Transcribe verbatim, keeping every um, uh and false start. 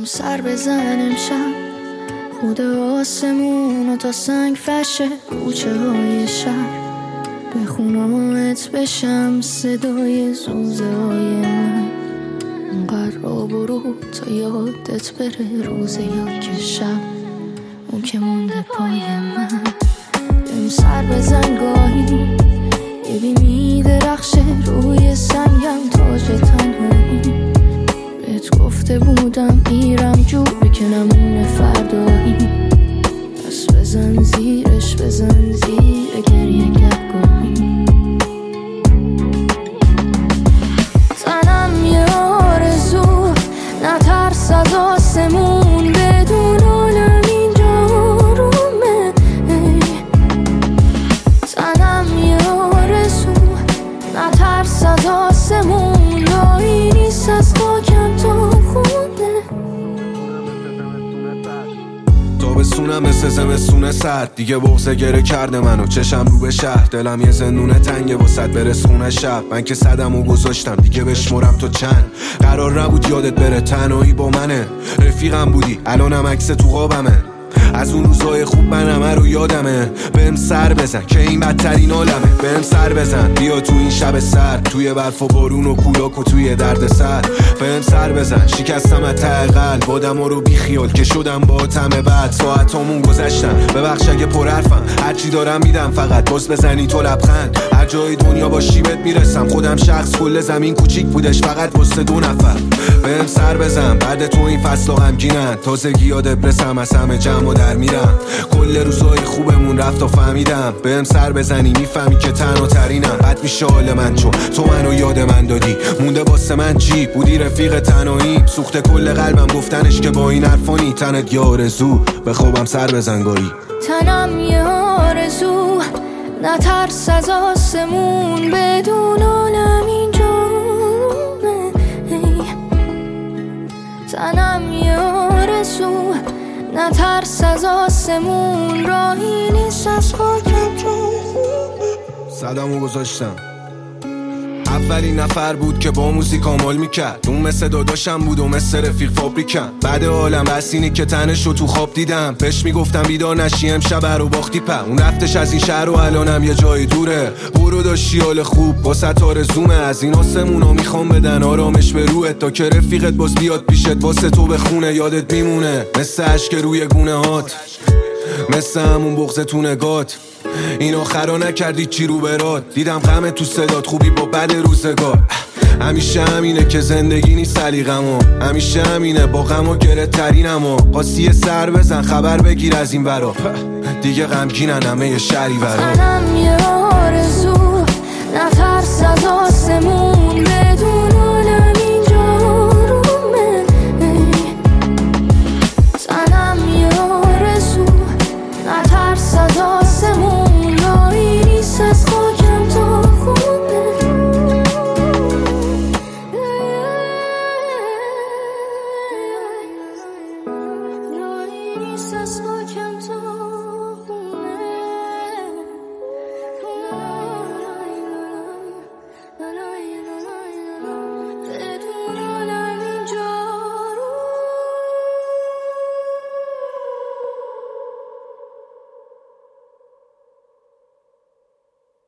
سر بزن امشب خود آسمون و تا سنگ فشه کوچه های شهر به خونه‌هات بشم صدای زوزه های من اونقدر را برو تا یادت بره روز یا که شب اون که مونده پای من بهم سر بزن گاهی یه بی میدرخشه روی سنگم تاج تنهایی بهت گفته بودم میرم جوری که نمونه فردایی پس بزن زیرش بزن زیر گریه گهگاهی تنم یه آرزو نترس از آسمون بدون عالم اینجا رومه تنم یه آرزو نترس از آسمون راهی نیست از خاکم تا خونه تابستونم مثل زمستون سرد دیگه بغضه گره کرده منو چشم رو به شهر دلم یه زندونه تنگه واسط برس خونه شب من که صدمو گذاشتم دیگه بشمرم تو چند قرار نبود یادت بره تنهایی با منه رفیقم بودی الانم عکس تو خوابمه از اون روزای خوب من همه رو یادمه بهم سر بزن که این بدترین عالمه بهم سر بزن بیا تو این شب سرد توی برف و بارون و کولاک و توی درد سر بهم سر بزن شکستم از ته قلب بادم رو بی خیال که شدم با تمه بعد ساعتامون گذشتن ببخش اگه پر حرفم هرچی دارم میدم فقط باز بزنی تو لبخند هر جای دنیا باشی بهت میرسم خودم شخص کل زمین کوچیک بودش فقط واسه دو نفر بهم سر بزن بعد تو این فصل غمگینن تازگی یاد برسم از همه جمع در میرم کل روزای خوبمون رفت و فهمیدم بهم سر بزنی میفهمی که تنها ترینم بد میشه حال من چون تو منو یاد من دادی مونده واسه من چی بودی رفیق تنهایی سوخته کل قلبم گفتنش که با این حرفانی تنت یه آرزو به خوابم سر بزن گاهی تنم یه آرزو نترس از آسمون بدون عالم اینجا تنم یه آرزو نترس از آسمون راهی نیست از خاکم صدمو گذاشتم اولین نفر بود که با موزیک آمال میکرد اون مثل داداشم بود و مثل رفیق فابریکم بعد عالم بس اینی که تنش رو تو خواب دیدم بهش میگفتم بیدار نشی امشب رو باختی په اون رفتش از این شهر و الانم یه جای دوره برو داشتی حال خوب واسه آرزومه از این آسمونا میخوام بدن آرامش به روحت تا که رفیقت باز بیاد پیشت واسه تو بخونه یادت میمونه مثل عشق روی گونه هات مثل همون بغض تو نگات این آخرا نکردی چی رو برات دیدم غم تو صدات خوبی با بد روزگار همیشه همینه که زندگی نیست سلیقمو همیشه همینه با غم و گره ترینمو قاسی سر بزن خبر بگیر از این برا دیگه غمگینن همه یه شهری برا تنم یه آرزو نترس